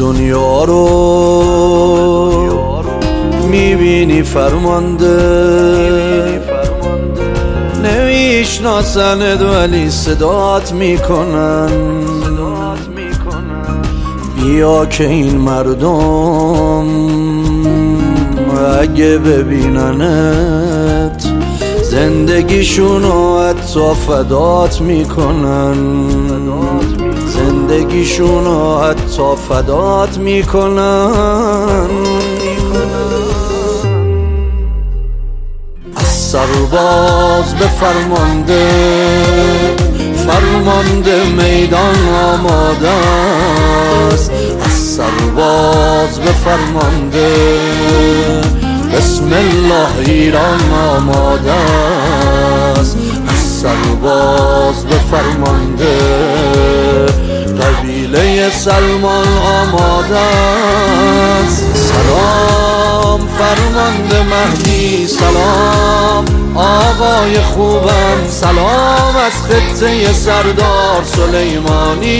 دنیا رو میبینی فرمانده، نمیشناسند ولی صدات میکنن. بیا که این مردم اگه ببیننت زندگیشونو حتی فدات میکنن، زندگیشونو حتی فدات میکنن. از سرباز به فرمانده، فرمانده میدان آماده است. از سرباز به فرمانده، بسم الله ایران آماده است. از سرباز به فرمانده، قبیله سلمان آماده است. سلام فرمانده مهدی، سلام آقای خوبم، سلام از خطه سردار سلیمانی.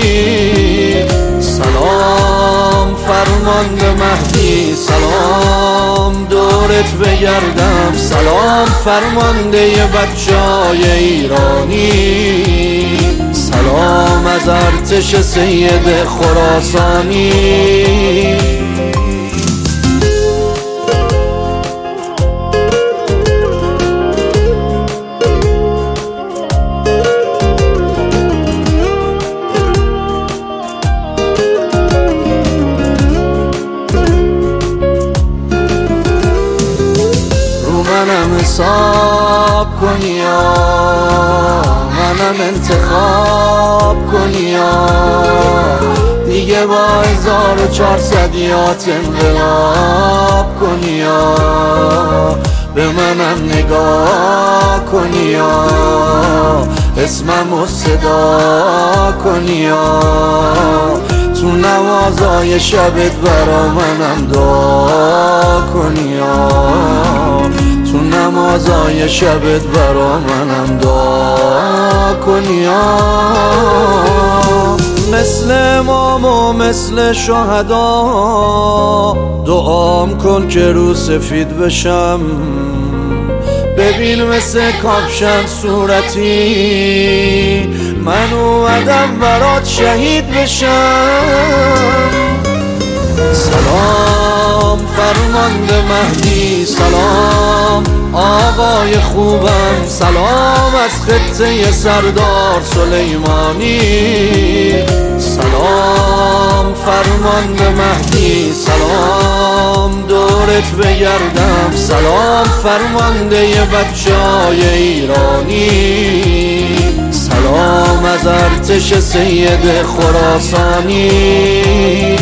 سلام فرمانده مهدی، سلام دورت بگردم، سلام فرمانده بچه‌های ایرانی. سلام از ارتش سید خراسانی. منم حساب کنی منم انتخاب کنی دیگه با 1400 یات انقلاب کنی به منم نگاه کنی اسممو صدا کنی تو نمازای شبت برا منم دعا کنی تو نمازای شبت برا منم دعا کنی مثل امام و مثل شهدا دعام کن که رو سفید بشم ببین مثل کاپشن صورتی من اومدم برات شهید بشم سلام فرمانده مهدی سلام آقای خوبم سلام از خطه سردار سلیمانی سلام فرمانده مهدی سلام دورت بگردم سلام فرمانده بچه‌های ایرانی سلام از ارتش سید خراسانی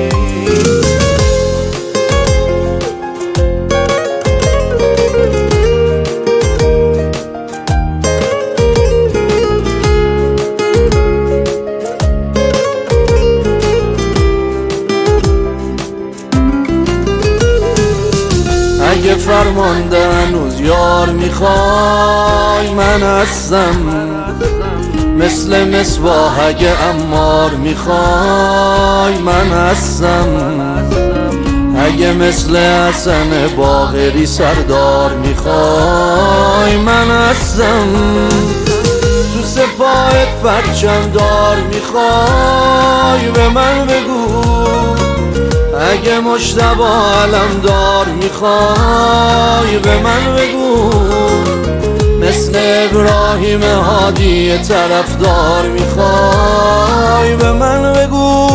اگه فرمانده هنوز یار میخوای من هستم مثل مصباح اگه عمار میخوای من هستم اگه مثل حسن باقری سردار میخوای من هستم تو سپاهت پرچم دار میخوای به من بگو اگه مجتبی علمدار میخوای به من بگو مثل ابراهیم هادی طرفدار میخوای به من بگو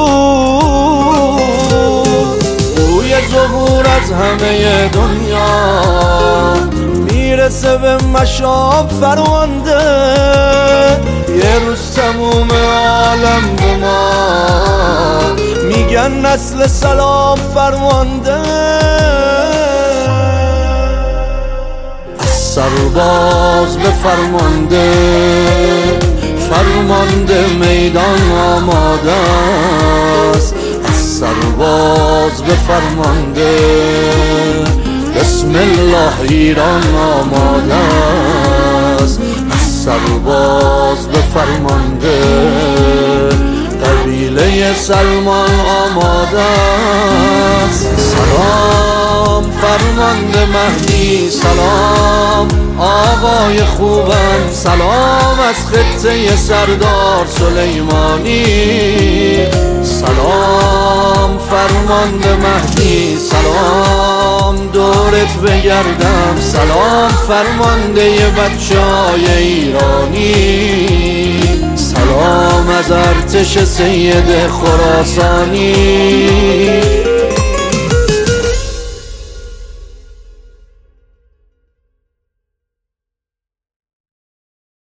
بوی ظهور از همه دنیا میرسه به مشام فرمانده یه روز تموم عالم به ما میگن نسل سلام فرمانده از سرباز به فرمانده فرمانده میدان آماده است از سرباز به فرمانده بسم الله ایران آماده است از سرباز به فرمانده قبیله سلمان آماده است. سلام فرمانده مهدی، سلام آقای خوبن، سلام از خطه سردار سلیمانی. سلام فرمانده مهدی، سلام دورت بگردم، سلام فرمانده بچه‌های ایرانی. سلام از ارتش سید خراسانی.